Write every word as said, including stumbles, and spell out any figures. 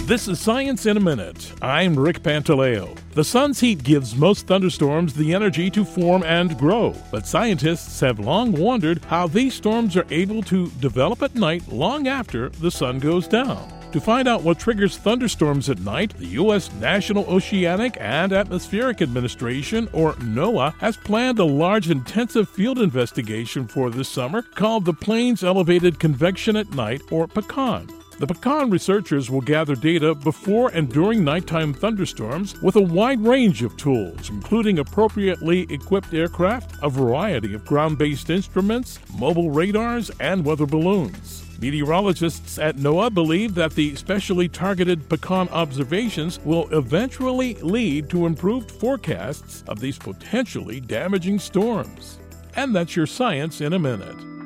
This is Science in a Minute. I'm Rick Pantaleo. The sun's heat gives most thunderstorms the energy to form and grow, but scientists have long wondered how these storms are able to develop at night long after the sun goes down. To find out what triggers thunderstorms at night, the U S National Oceanic and Atmospheric Administration, or NOAA, has planned a large intensive field investigation for this summer called the Plains Elevated Convection at Night, or PECON. The PECON researchers will gather data before and during nighttime thunderstorms with a wide range of tools, including appropriately equipped aircraft, a variety of ground-based instruments, mobile radars, and weather balloons. Meteorologists at NOAA believe that the specially targeted PECON observations will eventually lead to improved forecasts of these potentially damaging storms. And that's your Science in a Minute.